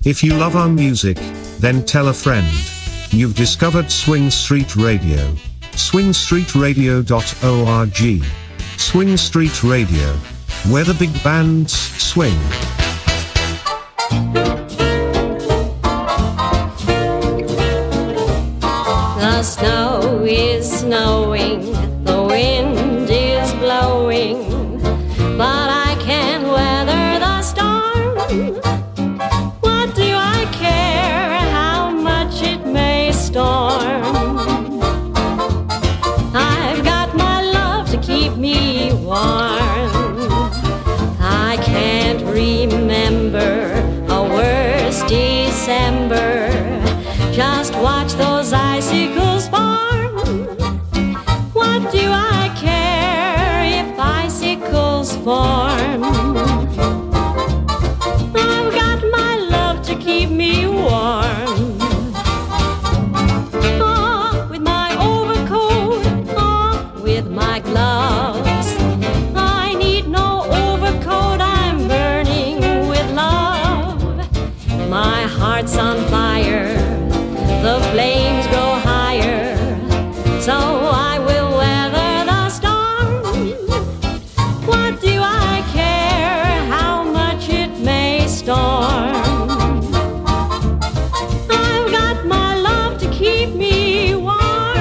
If you love our music, then tell a friend. You've discovered Swing Street Radio. swingstreetradio.org. Swing Street Radio, where the big bands swing. The snow is snowing, the wind is blowing, but I can't weather the storm. What do I care how much it may storm? I've got my love to keep me warm. I can't remember a worse December. Just watch those icicles form. What do I care if icicles form? I've got my love to keep me warm. Oh, with my overcoat, oh, with my gloves. I need no overcoat, I'm burning with love. My heart's on fire, the flames grow higher, so I will weather the storm. What do I care how much it may storm? I've got my love to keep me warm.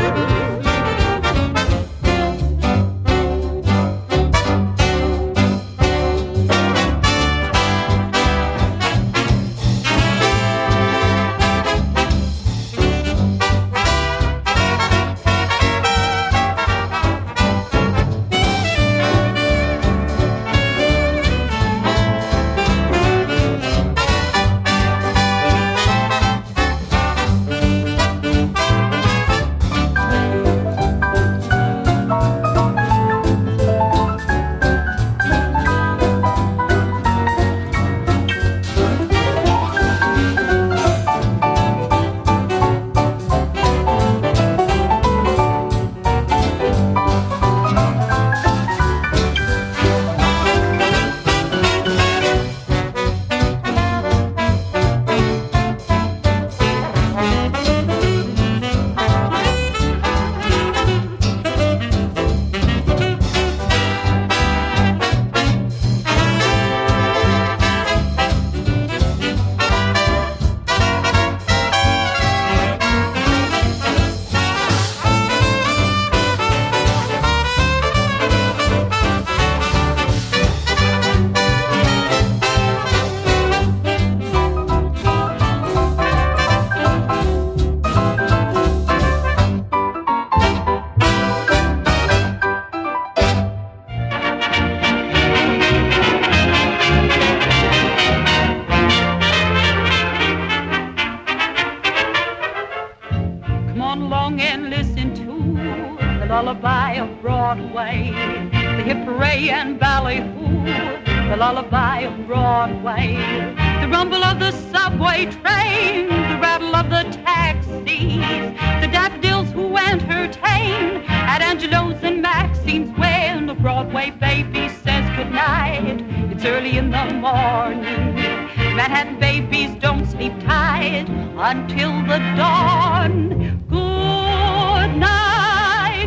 lullaby of Broadway, the hip hooray and ballyhoo, the lullaby of Broadway, the rumble of the subway train, the rattle of the taxis, the daffodils who entertain at Angelo's and Maxine's when the Broadway baby says goodnight. It's early in the morning. Manhattan babies don't sleep tight until the dawn. Good night,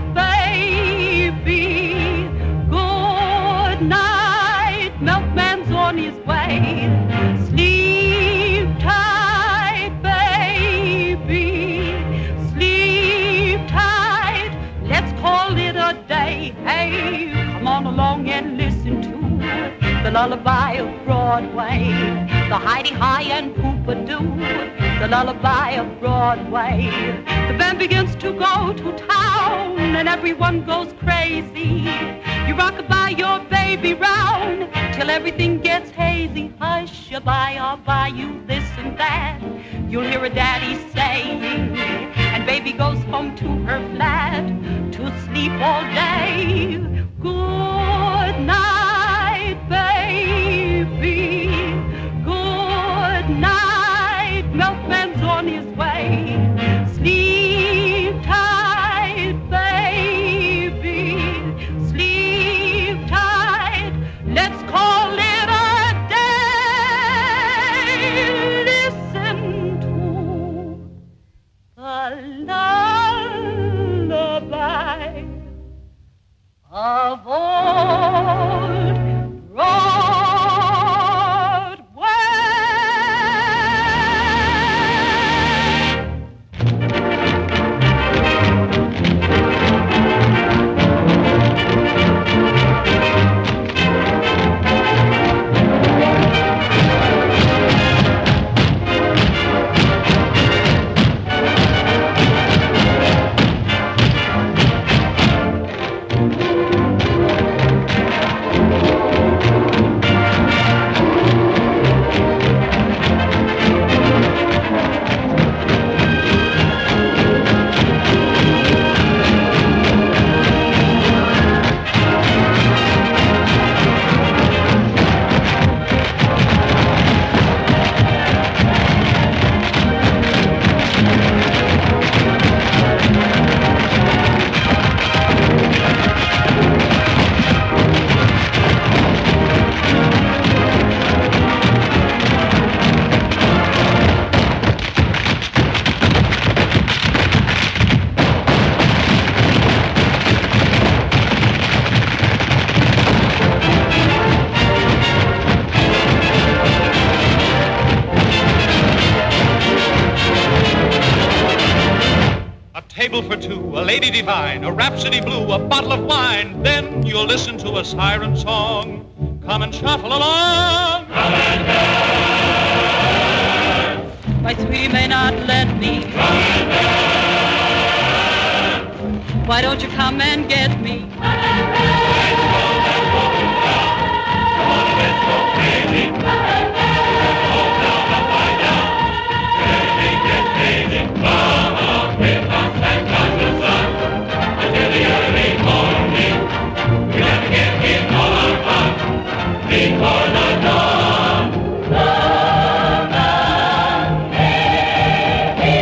baby. Good night. Milkman's on his way. Sleep tight, baby. Sleep tight. Let's call it a day. Hey, come on along and listen to the lullaby of Broadway, the hidey-high and poop-a-doo, the lullaby of Broadway. The band begins to go to town, and everyone goes crazy. You rock-a-bye your baby round, till everything gets hazy. Hush-a-bye, I'll buy you this and that, you'll hear a daddy saying, and baby goes home to her flat, to sleep all day. Good night, baby. Good night. Milkman's on his way. Sleep tight, baby. Sleep tight. Let's call it a day. Listen table for two, a lady divine, a rhapsody blue, a bottle of wine. Then you'll listen to a siren song. Come and shuffle along. Come and dance. My sweetie may not let me. Come and dance. Why don't you come and get me? Come and dance. Come on, let's go crazy. Come and dance. Oh, down, up, right down. Everything gets crazy. Come along with us and touch the sun until the early morning. We have to get in all our fun before the dawn. Love and baby,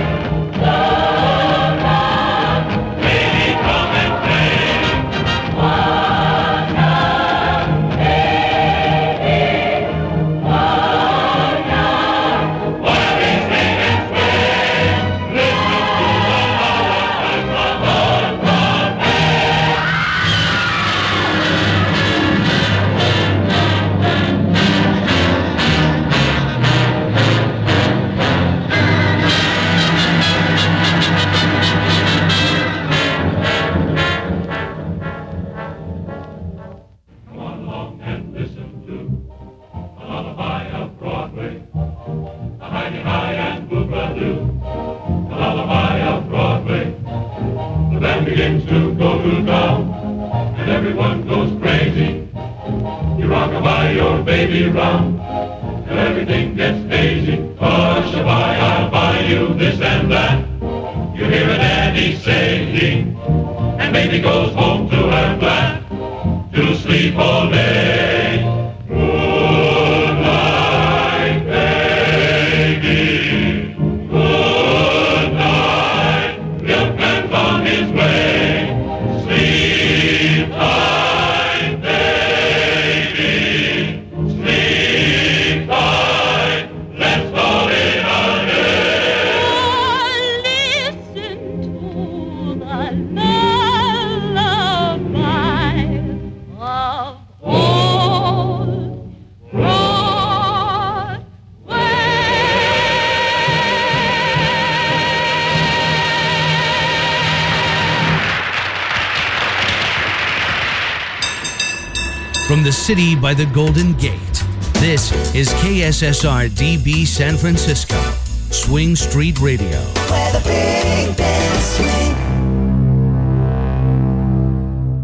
love and baby, come and play. Love and baby, love and while we sing and sway, listen to the lullabies of Lord Broadway. Come on along and listen to the lullaby of Broadway. The hidey-high and boo-ba-doo, the lullaby of Broadway. The band begins to go to town, and everyone goes crazy. You rock-a-bye your baby round, and everything gets daisy. Hush-a-bye, I'll buy you this and that. You hear a daddy saying, and baby goes home to her flat to sleep all day. Good night, baby. Good night. Milkman's on his way. Sleep tight, baby. Sleep tight. Let's call it a day. Listen to the lullaby of old Broadway. From the city by the Golden Gate, this is KSSR DB San Francisco, Swing Street Radio. Where the big bands swing.